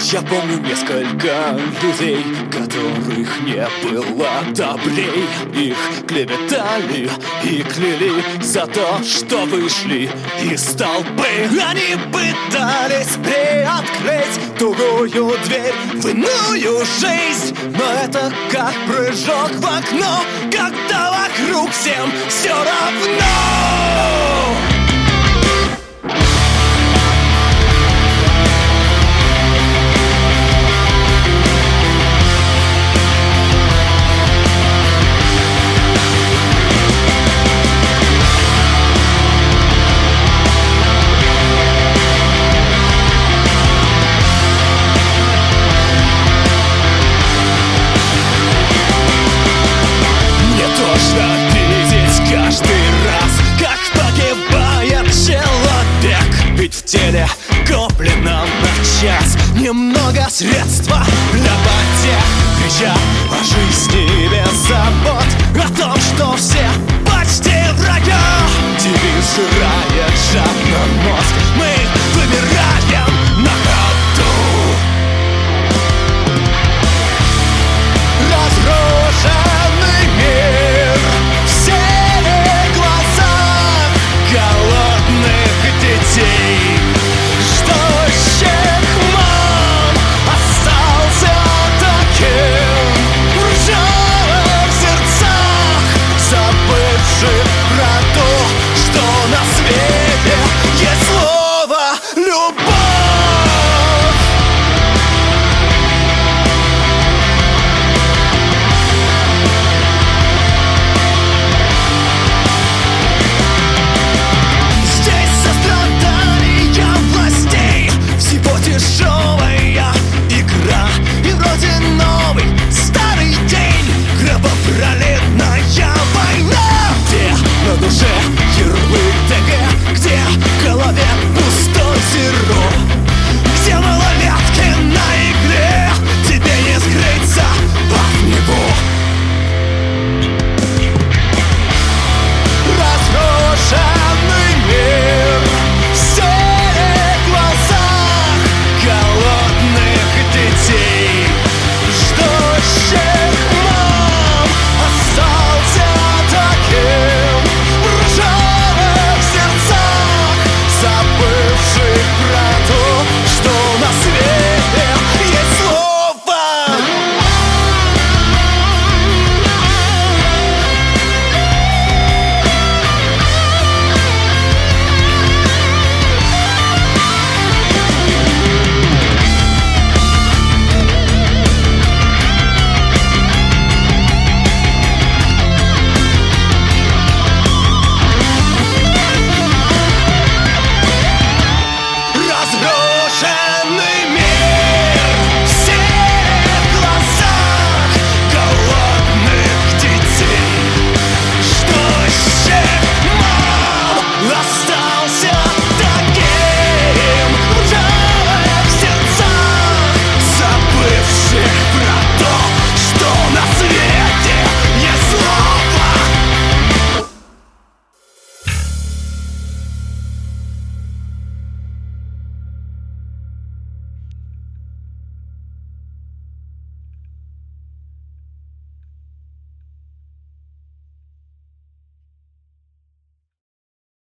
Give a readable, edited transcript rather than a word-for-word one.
Я помню несколько людей, которых не было добрей. Их клеветали и кляли за то, что вышли из толпы. Они пытались приоткрыть тугую дверь в иную жизнь, но это как прыжок в окно, когда вокруг всем все равно. В теле куплено на час немного средства для потех, крича о жизни без забот, о том, что все почти в раю. Девиз жирает жадно мозг, мы вымираем на ходу. Разрушенный мир в серых глазах голодных детей. Дешевая игра, и вроде новый старый день, кровопролитная война, где на душе ярлык ТГ, где в голове пустой зеро, где малолетки на игре, тебе не скрыться от него. Разрушенный мир в серых глазах голодных детей, ждущих мам, остался таким в ржавых сердцах забывших про